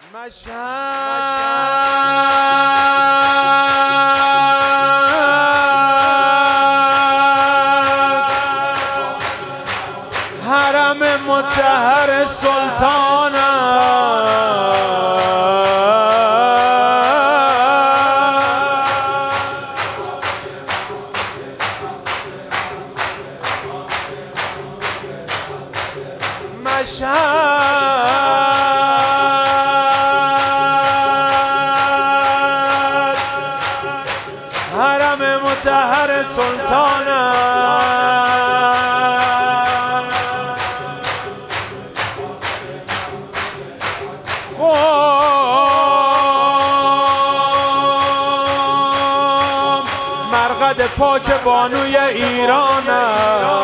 حرم مطهر سلطانم، حرم مطهر سلطانم، مرقد پاک بانوی ایرانم،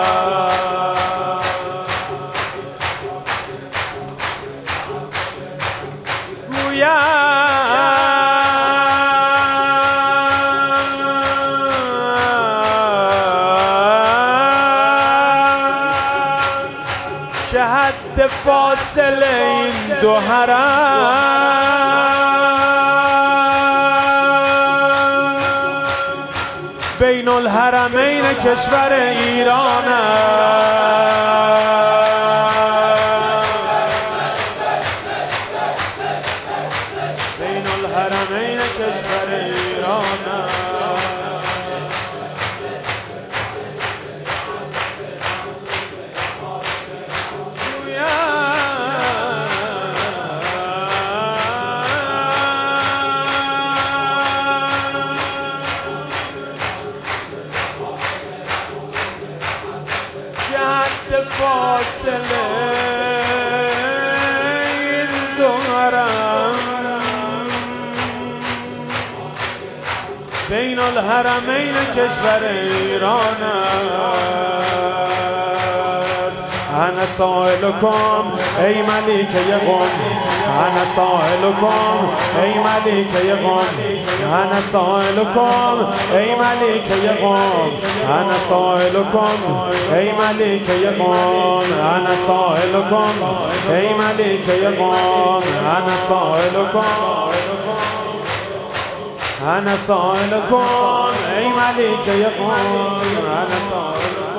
که حد فاصله این دو حرم بین الحرمین کشور ایران است، بین الحرمین کشور ایران است. فاصله این دو حرم بین الحرمین کشور ایران است. انا سائلکم ای ملیکه قم، انا سائلکم ای ملیکه قم، انا سائلکم ای ملیکه قم، انا سائلکم ای ملیکه قم، انا سائلکم ای ملیکه قم، انا سائلکم، انا سائلکم ای ملیکه قم، انا سائلکم.